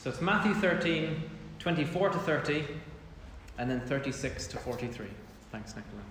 So it's Matthew 13, 24 to 30, and then 36 to 43. Thanks, Nicola.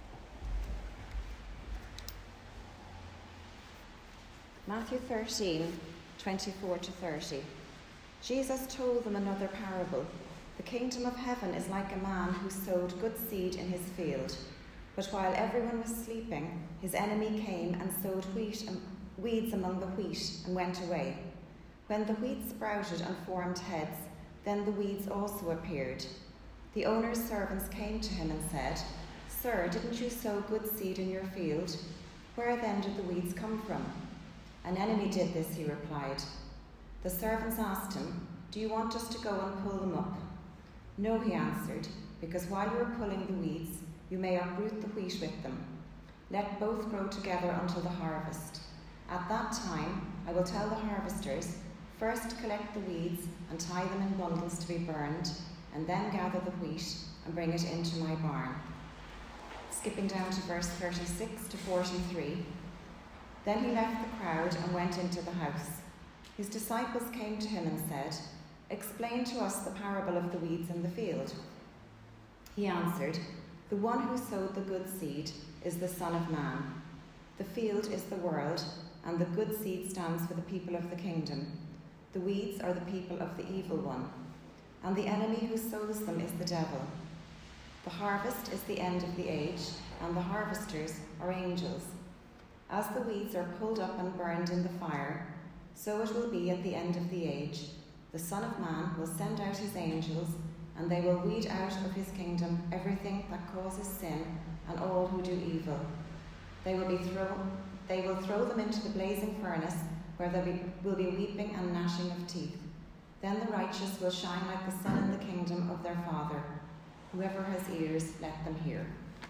Matthew 13, 24 to 30. Jesus told them another parable. The kingdom of heaven is like a man who sowed good seed in his field. But while everyone was sleeping, his enemy came and sowed weeds among the wheat and went away. When the wheat sprouted and formed heads, then the weeds also appeared. The owner's servants came to him and said, "Sir, didn't you sow good seed in your field? Where then did the weeds come from?" "An enemy did this," he replied. The servants asked him, "Do you want us to go and pull them up?" "No," he answered, "because while you are pulling the weeds, you may uproot the wheat with them. Let both grow together until the harvest. At that time, I will tell the harvesters, first collect the weeds and tie them in bundles to be burned, and then gather the wheat and bring it into my barn." Skipping down to verse 36 to 43. Then he left the crowd and went into the house. His disciples came to him and said, "Explain to us the parable of the weeds in the field." He answered, "The one who sowed the good seed is the Son of Man. The field is the world, and the good seed stands for the people of the kingdom. The weeds are the people of the evil one, and the enemy who sows them is the devil. The harvest is the end of the age, and the harvesters are angels. As the weeds are pulled up and burned in the fire, so it will be at the end of the age. The Son of Man will send out his angels, and they will weed out of his kingdom everything that causes sin and all who do evil. They will throw them into the blazing furnace, where there will be weeping and gnashing of teeth. Then the righteous will shine like the sun in the kingdom of their Father. Whoever has ears, let them hear."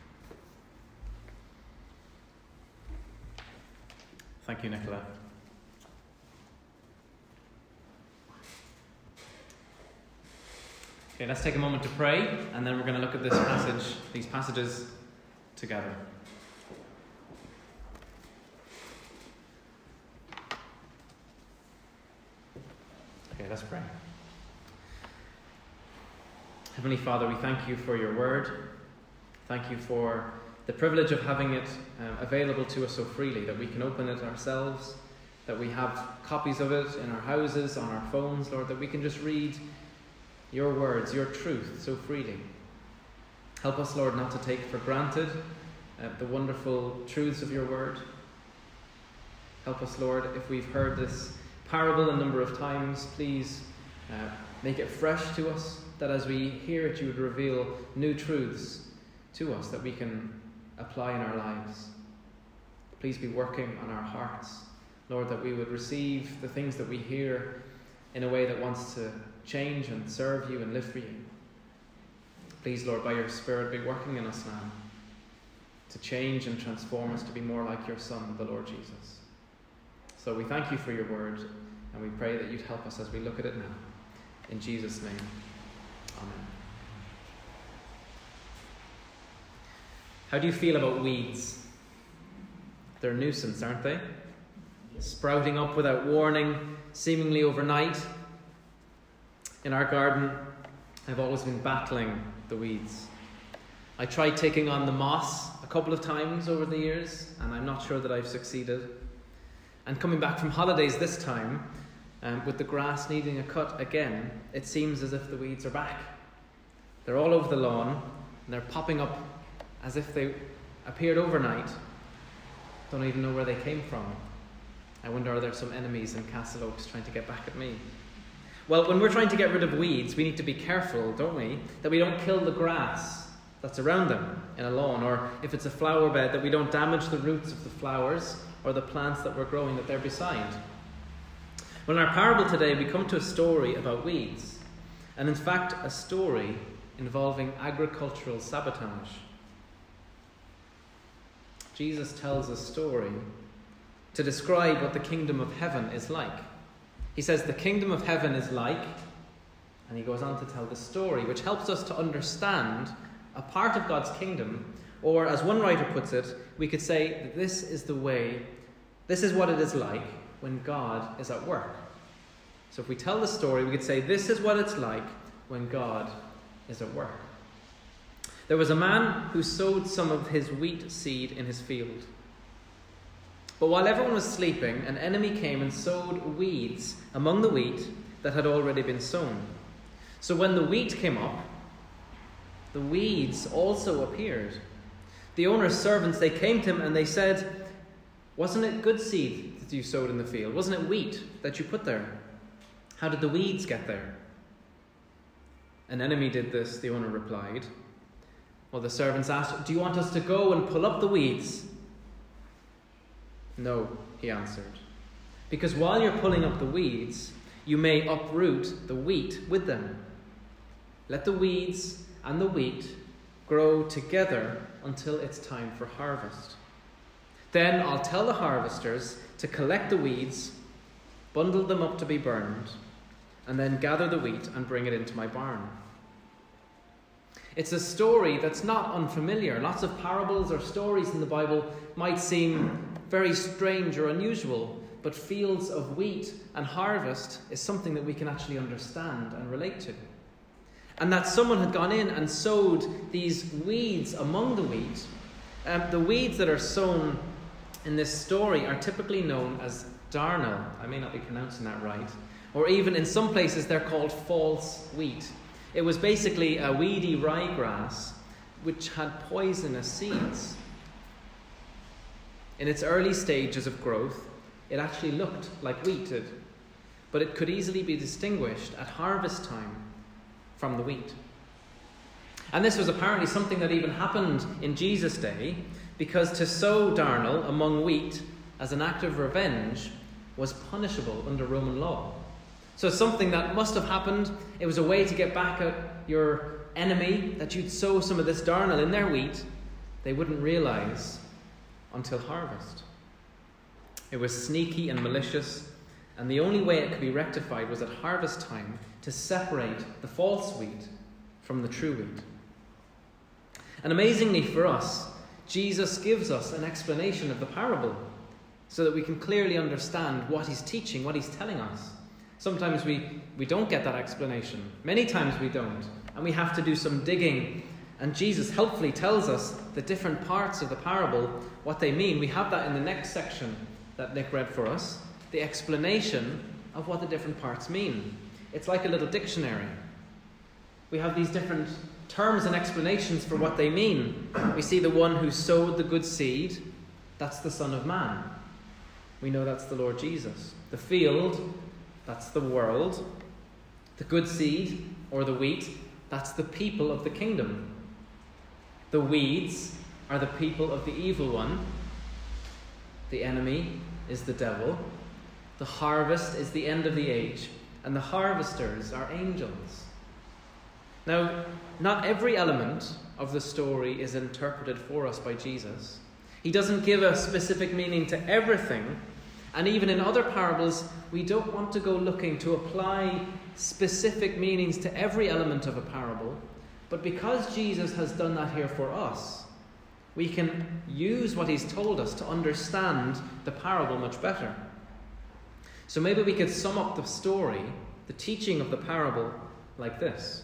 Thank you, Nicola. Okay, let's take a moment to pray, and then we're going to look at these passages together. Okay, let's pray. Heavenly Father, we thank you for your word. Thank you for the privilege of having it available to us so freely, that we can open it ourselves, that we have copies of it in our houses, on our phones, Lord, that we can just read your words, your truth so freely. Help us, Lord, not to take for granted the wonderful truths of your word. Help us, Lord, if we've heard this parable a number of times, please make it fresh to us, that as we hear it, you would reveal new truths to us that we can apply in our lives. Please be working on our hearts, Lord, that we would receive the things that we hear in a way that wants to change and serve you and live for you. Please, Lord, by your Spirit, be working in us now to change and transform us to be more like your Son, the Lord Jesus. So we thank you for your word, and we pray that you'd help us as we look at it now. In Jesus' name, amen. How do you feel about weeds? They're a nuisance, aren't they? Sprouting up without warning, seemingly overnight. In our garden, I've always been battling the weeds. I tried taking on the moss a couple of times over the years, and I'm not sure that I've succeeded. And coming back from holidays this time, with the grass needing a cut again, it seems as if the weeds are back. They're all over the lawn, and they're popping up as if they appeared overnight. Don't even know where they came from. I wonder, are there some enemies in Castle Oaks trying to get back at me? Well, when we're trying to get rid of weeds, we need to be careful, don't we, that we don't kill the grass that's around them in a lawn, or if it's a flower bed, that we don't damage the roots of the flowers or the plants that we're growing that they're beside. Well, in our parable today, we come to a story about weeds, and in fact, a story involving agricultural sabotage. Jesus tells a story to describe what the kingdom of heaven is like. He says the kingdom of heaven is like, and he goes on to tell the story, which helps us to understand a part of God's kingdom, or as one writer puts it, we could say that this is what it is like when God is at work. So if we tell the story, we could say this is what it's like when God is at work. There was a man who sowed some of his wheat seed in his field. But while everyone was sleeping, an enemy came and sowed weeds among the wheat that had already been sown. So when the wheat came up, the weeds also appeared. The owner's servants, they came to him and they said, "Wasn't it good seed that you sowed in the field? Wasn't it wheat that you put there? How did the weeds get there?" "An enemy did this," the owner replied. Well, the servants asked, "Do you want us to go and pull up the weeds?" "No," he answered, "because while you're pulling up the weeds, you may uproot the wheat with them. Let the weeds and the wheat grow together until it's time for harvest. Then I'll tell the harvesters to collect the weeds, bundle them up to be burned, and then gather the wheat and bring it into my barn." It's a story that's not unfamiliar. Lots of parables or stories in the Bible might seem very strange or unusual, but fields of wheat and harvest is something that we can actually understand and relate to. And that someone had gone in and sowed these weeds among the wheat. The weeds that are sown in this story are typically known as darnel. I may not be pronouncing that right. Or even in some places they're called false wheat. It was basically a weedy ryegrass which had poisonous seeds. In its early stages of growth, it actually looked like wheat did, but it could easily be distinguished at harvest time from the wheat. And this was apparently something that even happened in Jesus' day, because to sow darnel among wheat as an act of revenge was punishable under Roman law. So something that must have happened, it was a way to get back at your enemy, that you'd sow some of this darnel in their wheat. They wouldn't realize until harvest. It was sneaky and malicious, and the only way it could be rectified was at harvest time to separate the false wheat from the true wheat. And amazingly for us, Jesus gives us an explanation of the parable so that we can clearly understand what he's teaching, what he's telling us. Sometimes we don't get that explanation. Many times we don't. And we have to do some digging. And Jesus helpfully tells us the different parts of the parable, what they mean. We have that in the next section that Nick read for us. The explanation of what the different parts mean. It's like a little dictionary. We have these different terms and explanations for what they mean. We see the one who sowed the good seed. That's the Son of Man. We know that's the Lord Jesus. The field, that's the world. The good seed, or the wheat, that's the people of the kingdom. The weeds are the people of the evil one. The enemy is the devil. The harvest is the end of the age. And the harvesters are angels. Now, not every element of the story is interpreted for us by Jesus. He doesn't give a specific meaning to everything. And even in other parables, we don't want to go looking to apply specific meanings to every element of a parable. But because Jesus has done that here for us, we can use what he's told us to understand the parable much better. So maybe we could sum up the story, the teaching of the parable, like this.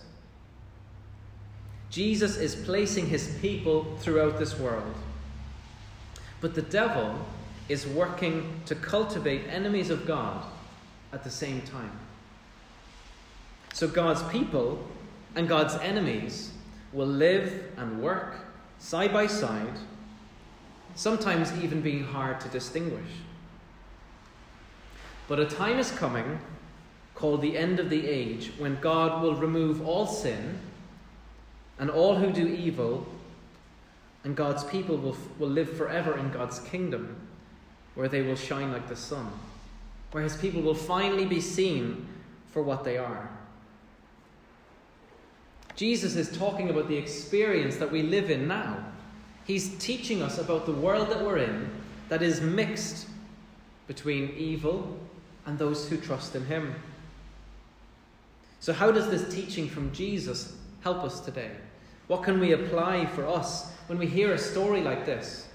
Jesus is placing his people throughout this world. But the devil is working to cultivate enemies of God at the same time. So God's people and God's enemies will live and work side by side, sometimes even being hard to distinguish. But a time is coming, called the end of the age, when God will remove all sin and all who do evil, and God's people will live forever in God's kingdom, where they will shine like the sun, where his people will finally be seen for what they are. Jesus is talking about the experience that we live in now. He's teaching us about the world that we're in, that is mixed between evil and those who trust in him. So how does this teaching from Jesus help us today? What can we apply for us when we hear a story like this?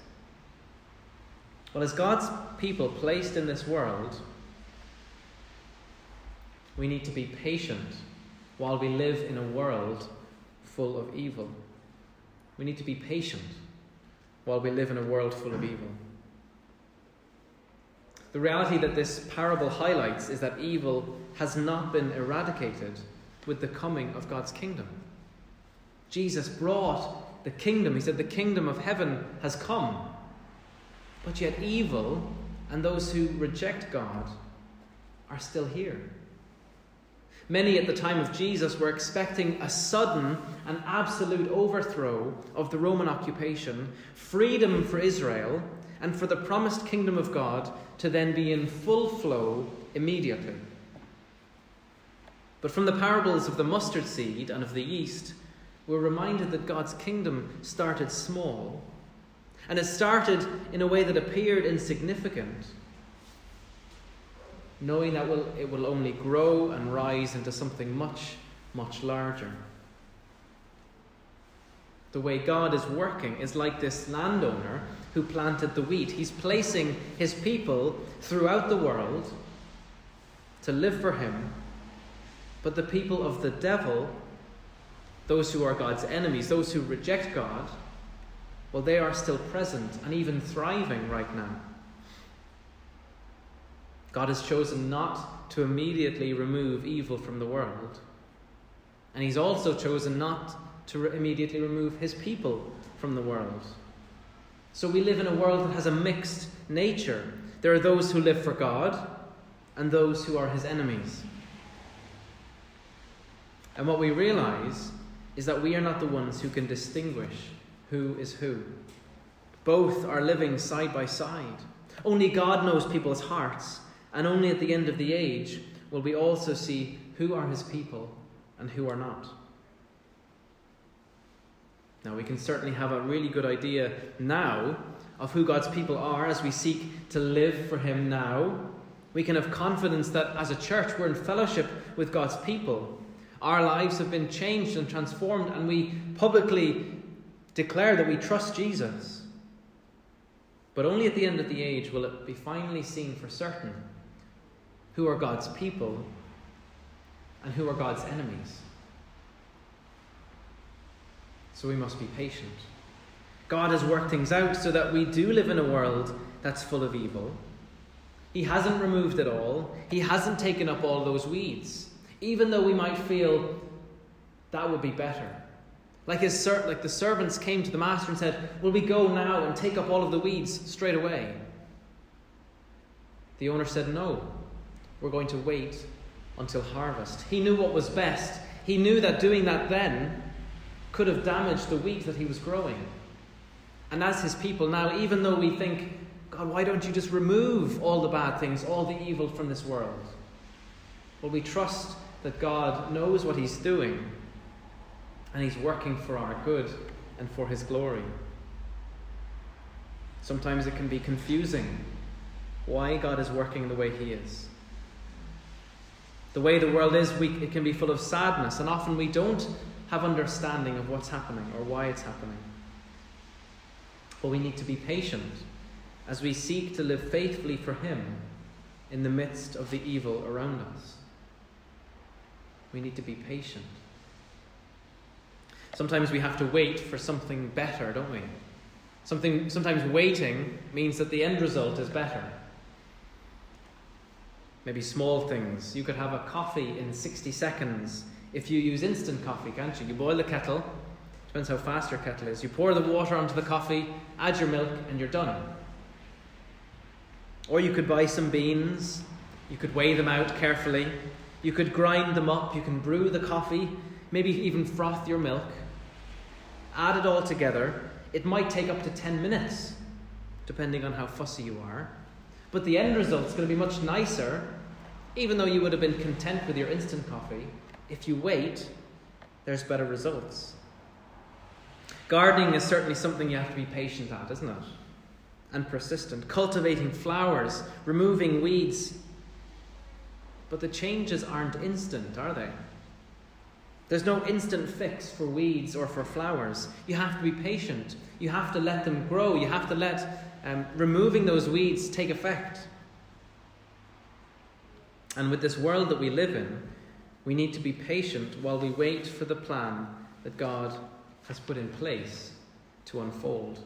Well, as God's people placed in this world, We need to be patient while we live in a world full of evil. We need to be patient while we live in a world full of evil. The reality that this parable highlights is that evil has not been eradicated with the coming of God's kingdom. Jesus brought the kingdom. He said the kingdom of heaven has come. But yet evil and those who reject God are still here. Many at the time of Jesus were expecting a sudden and absolute overthrow of the Roman occupation, freedom for Israel, and for the promised kingdom of God to then be in full flow immediately. But from the parables of the mustard seed and of the yeast, we're reminded that God's kingdom started small, and it started in a way that appeared insignificant, knowing that it will only grow and rise into something much, much larger. The way God is working is like this landowner who planted the wheat. He's placing his people throughout the world to live for him, but the people of the devil, those who are God's enemies, those who reject God, well, they are still present and even thriving right now. God has chosen not to immediately remove evil from the world. And he's also chosen not to immediately remove his people from the world. So we live in a world that has a mixed nature. There are those who live for God and those who are his enemies. And what we realize is that we are not the ones who can distinguish who is who. Both are living side by side. Only God knows people's hearts. And only at the end of the age will we also see who are his people and who are not. Now, we can certainly have a really good idea now of who God's people are as we seek to live for him now. We can have confidence that as a church we're in fellowship with God's people. Our lives have been changed and transformed, and we publicly declare that we trust Jesus. But only at the end of the age will it be finally seen for certain who are God's people and who are God's enemies. So we must be patient. God has worked things out so that we do live in a world that's full of evil. He hasn't removed it all. He hasn't taken up all those weeds, even though we might feel that would be better. Like the servants came to the master and said, "Will we go now and take up all of the weeds straight away?" The owner said, "No, we're going to wait until harvest." He knew what was best. He knew that doing that then could have damaged the wheat that he was growing. And as his people now, even though we think, "God, why don't you just remove all the bad things, all the evil from this world?" Well, we trust that God knows what he's doing, and he's working for our good and for his glory. Sometimes it can be confusing why God is working the way he is. The way the world is, it can be full of sadness, and often we don't have understanding of what's happening or why it's happening. But we need to be patient as we seek to live faithfully for him in the midst of the evil around us. We need to be patient. Sometimes we have to wait for something better, don't we? Sometimes waiting means that the end result is better. Maybe small things. You could have a coffee in 60 seconds if you use instant coffee, can't you? You boil the kettle. Depends how fast your kettle is. You pour the water onto the coffee, add your milk, and you're done. Or you could buy some beans. You could weigh them out carefully. You could grind them up. You can brew the coffee. Maybe even froth your milk. Add it all together. It might take up to 10 minutes, depending on how fussy you are. But the end result's going to be much nicer, even though you would have been content with your instant coffee. If you wait, there's better results. Gardening is certainly something you have to be patient at, isn't it? And persistent. Cultivating flowers, removing weeds. But the changes aren't instant, are they? There's no instant fix for weeds or for flowers. You have to be patient. You have to let them grow. You have to let removing those weeds take effect. And with this world that we live in, we need to be patient while we wait for the plan that God has put in place to unfold.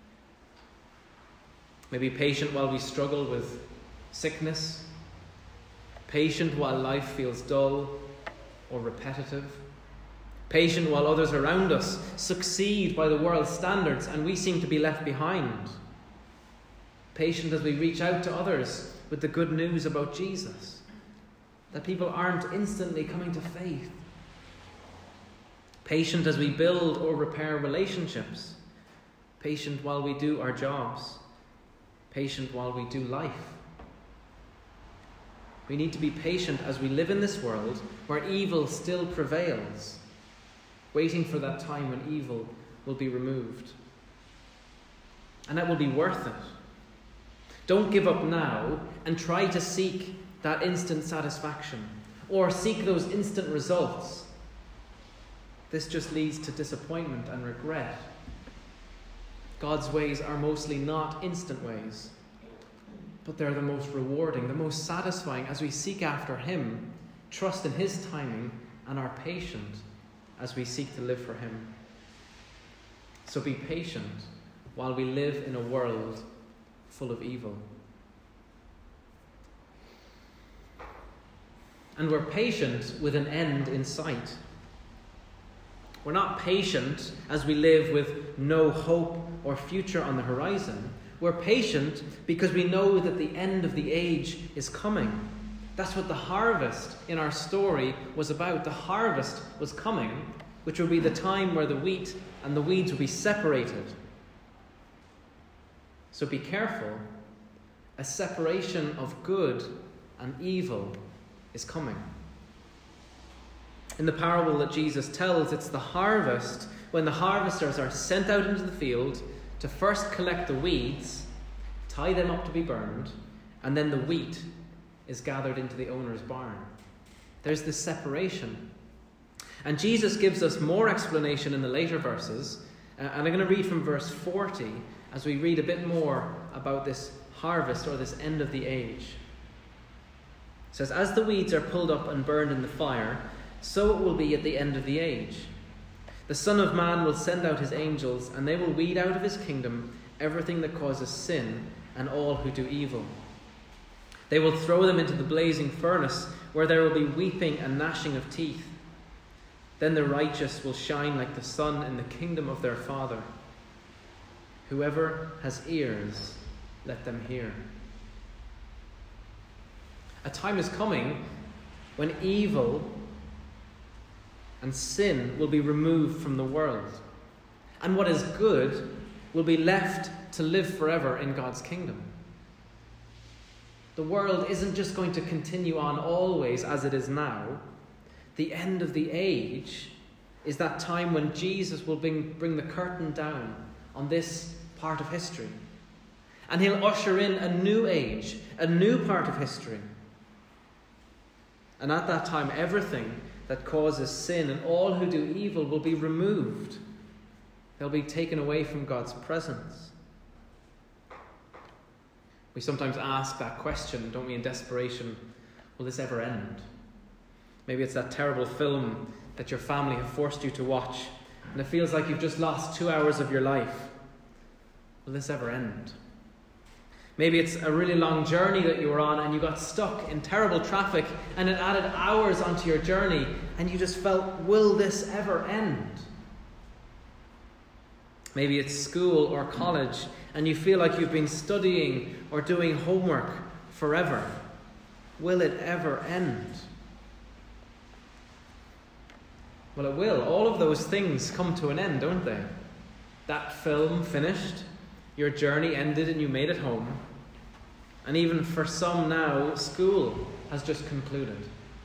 Maybe patient while we struggle with sickness, patient while life feels dull or repetitive, patient while others around us succeed by the world's standards and we seem to be left behind, patient as we reach out to others with the good news about Jesus, that people aren't instantly coming to faith, patient as we build or repair relationships, patient while we do our jobs, patient while we do life. We need to be patient as we live in this world where evil still prevails, waiting for that time when evil will be removed. And that will be worth it. Don't give up now and try to seek that instant satisfaction or seek those instant results. This just leads to disappointment and regret. God's ways are mostly not instant ways, but they're the most rewarding, the most satisfying as we seek after Him, trust in His timing, and are patient as we seek to live for Him. So be patient while we live in a world full of evil. And we're patient with an end in sight. We're not patient as we live with no hope or future on the horizon. We're patient because we know that the end of the age is coming. That's what the harvest in our story was about. The harvest was coming, which will be the time where the wheat and the weeds will be separated. So be careful. A separation of good and evil is coming. In the parable that Jesus tells, it's the harvest when the harvesters are sent out into the field to first collect the weeds, tie them up to be burned, and then the wheat is gathered into the owner's barn. There's this separation. And Jesus gives us more explanation in the later verses, and I'm going to read from verse 40 as we read a bit more about this harvest or this end of the age. It says, "As the weeds are pulled up and burned in the fire, so it will be at the end of the age. The Son of Man will send out his angels, and they will weed out of his kingdom everything that causes sin and all who do evil. They will throw them into the blazing furnace, where there will be weeping and gnashing of teeth. Then the righteous will shine like the sun in the kingdom of their Father. Whoever has ears, let them hear." A time is coming when evil and sin will be removed from the world, and what is good will be left to live forever in God's kingdom. The world isn't just going to continue on always as it is now. The end of the age is that time when Jesus will bring the curtain down on this part of history, and he'll usher in a new age, a new part of history. And at that time, everything that causes sin and all who do evil will be removed. They'll be taken away from God's presence. We sometimes ask that question, don't we, in desperation, will this ever end? Maybe it's that terrible film that your family have forced you to watch, and it feels like you've just lost 2 hours of your life. Will this ever end? Maybe it's a really long journey that you were on and you got stuck in terrible traffic and it added hours onto your journey and you just felt, will this ever end? Maybe it's school or college and you feel like you've been studying or doing homework forever. Will it ever end? Well, it will. All of those things come to an end, don't they? That film finished, your journey ended and you made it home. And even for some now, school has just concluded.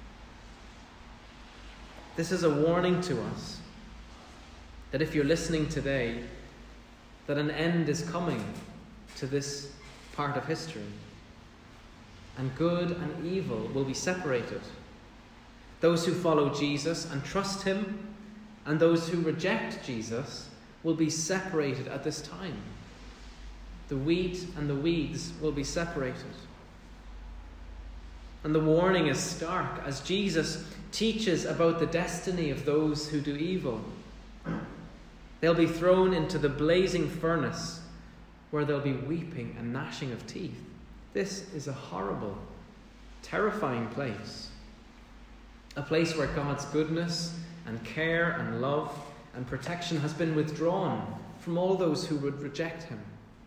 This is a warning to us that if you're listening today, that an end is coming to this part of history. And good and evil will be separated. Those who follow Jesus and trust him, and those who reject Jesus will be separated at this time. The wheat and the weeds will be separated. And the warning is stark as Jesus teaches about the destiny of those who do evil. They'll be thrown into the blazing furnace where they'll be weeping and gnashing of teeth. This is a horrible, terrifying place. A place where God's goodness and care and love and protection has been withdrawn from all those who would reject him.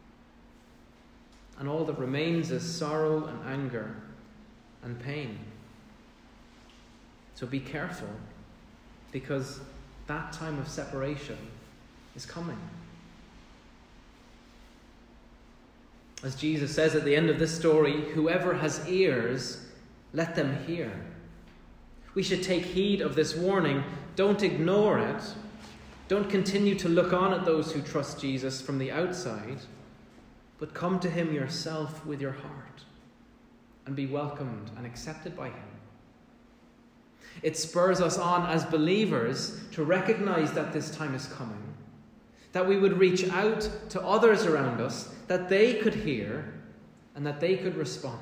And all that remains is sorrow and anger and pain. So be careful, because that time of separation is coming. As Jesus says at the end of this story, whoever has ears, let them hear. We should take heed of this warning. Don't ignore it. Don't continue to look on at those who trust Jesus from the outside, but come to him yourself with your heart and be welcomed and accepted by him. It spurs us on as believers to recognize that this time is coming, that we would reach out to others around us, that they could hear and that they could respond.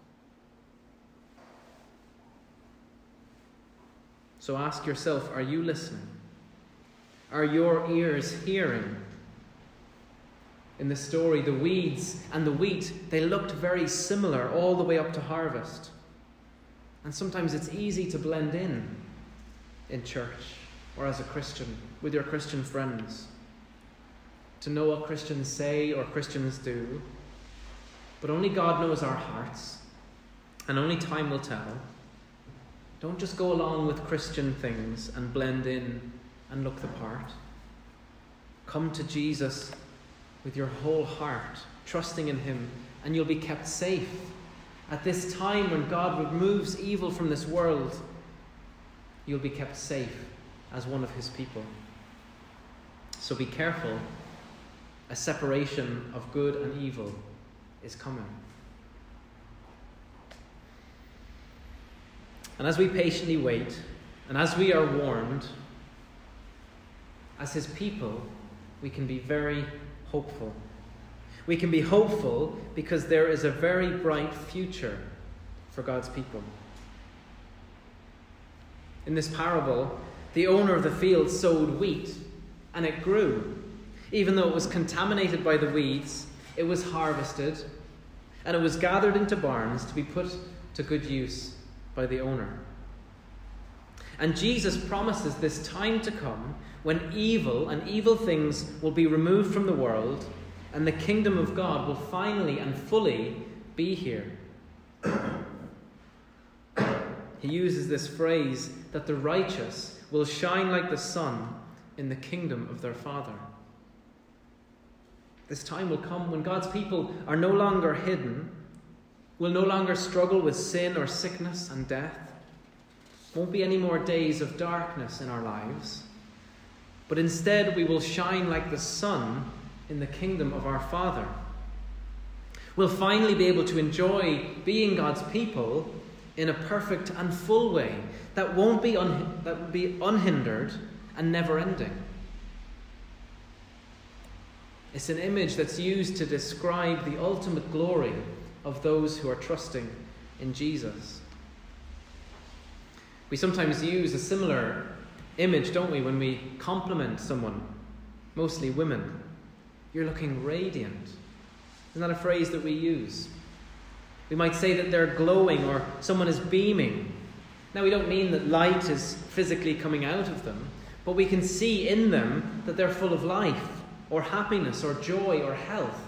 So ask yourself, are you listening? Are your ears hearing? In the story, the weeds and the wheat, they looked very similar all the way up to harvest. And sometimes it's easy to blend in church or as a Christian, with your Christian friends, to know what Christians say or Christians do. But only God knows our hearts, and only time will tell. Don't just go along with Christian things and blend in and look the part. Come to Jesus with your whole heart, trusting in him, and you'll be kept safe. At this time when God removes evil from this world, you'll be kept safe as one of his people. So be careful. A separation of good and evil is coming. And as we patiently wait, and as we are warned, as his people, we can be very hopeful. We can be hopeful because there is a very bright future for God's people. In this parable, the owner of the field sowed wheat, and it grew. Even though it was contaminated by the weeds, it was harvested, and it was gathered into barns to be put to good use by the owner. And Jesus promises this time to come when evil and evil things will be removed from the world, and the kingdom of God will finally and fully be here. He uses this phrase that the righteous will shine like the sun in the kingdom of their Father. This time will come when God's people are no longer hidden, will no longer struggle with sin or sickness and death. Won't be any more days of darkness in our lives, but instead we will shine like the sun in the kingdom of our Father. We'll finally be able to enjoy being God's people in a perfect and full way that will be unhindered and never-ending. It's an image that's used to describe the ultimate glory of those who are trusting in Jesus. We sometimes use a similar image, don't we, when we compliment someone, mostly women. You're looking radiant. Isn't that a phrase that we use? We might say that they're glowing or someone is beaming. Now, we don't mean that light is physically coming out of them, but we can see in them that they're full of life or happiness or joy or health.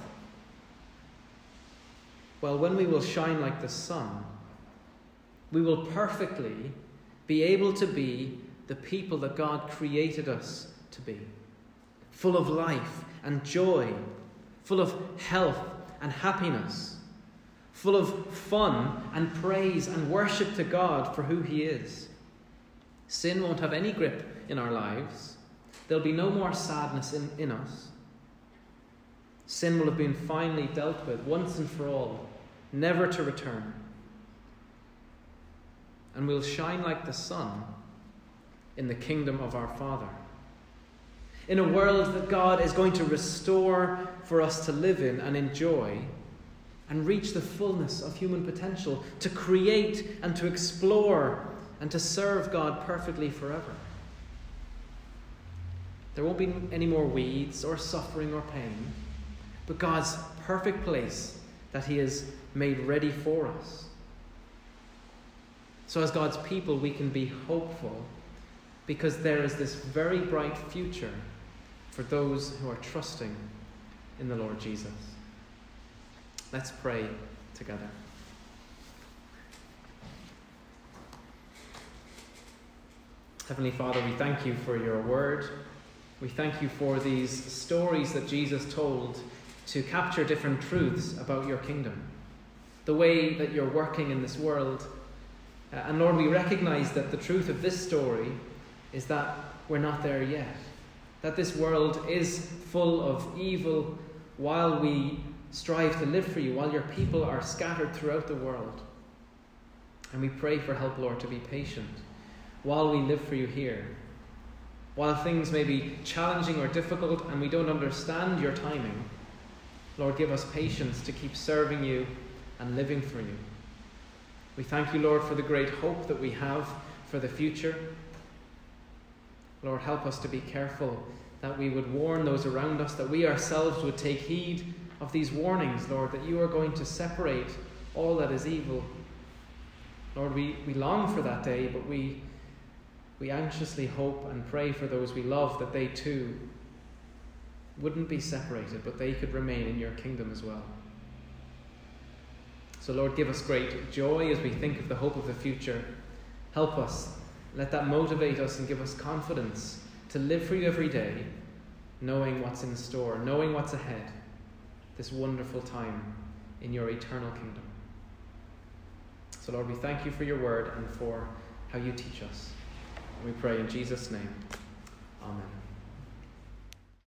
Well, when we will shine like the sun, we will perfectly be able to be the people that God created us to be. Full of life and joy, full of health and happiness, full of fun and praise and worship to God for who he is. Sin won't have any grip in our lives. There'll be no more sadness in us. Sin will have been finally dealt with once and for all, never to return. And we'll shine like the sun in the kingdom of our Father. In a world that God is going to restore for us to live in and enjoy, and reach the fullness of human potential, to create and to explore and to serve God perfectly forever. There won't be any more weeds or suffering or pain, but God's perfect place that he has made ready for us. So as God's people, we can be hopeful because there is this very bright future for those who are trusting in the Lord Jesus. Let's pray together. Heavenly Father, we thank you for your word. We thank you for these stories that Jesus told to capture different truths about your kingdom, the way that you're working in this world. And Lord, we recognize that the truth of this story is that we're not there yet, that this world is full of evil while we strive to live for you, while your people are scattered throughout the world. And we pray for help, Lord, to be patient while we live for you here. While things may be challenging or difficult and we don't understand your timing, Lord, give us patience to keep serving you and living for you. We thank you, Lord, for the great hope that we have for the future. Lord, help us to be careful that we would warn those around us, that we ourselves would take heed of these warnings, Lord, that you are going to separate all that is evil. Lord, we long for that day, but we anxiously hope and pray for those we love that they too wouldn't be separated, but they could remain in your kingdom as well. So Lord, give us great joy as we think of the hope of the future. Help us. Let that motivate us and give us confidence to live for you every day, knowing what's in store, knowing what's ahead, this wonderful time in your eternal kingdom. So Lord, we thank you for your word and for how you teach us. We pray in Jesus' name. Amen.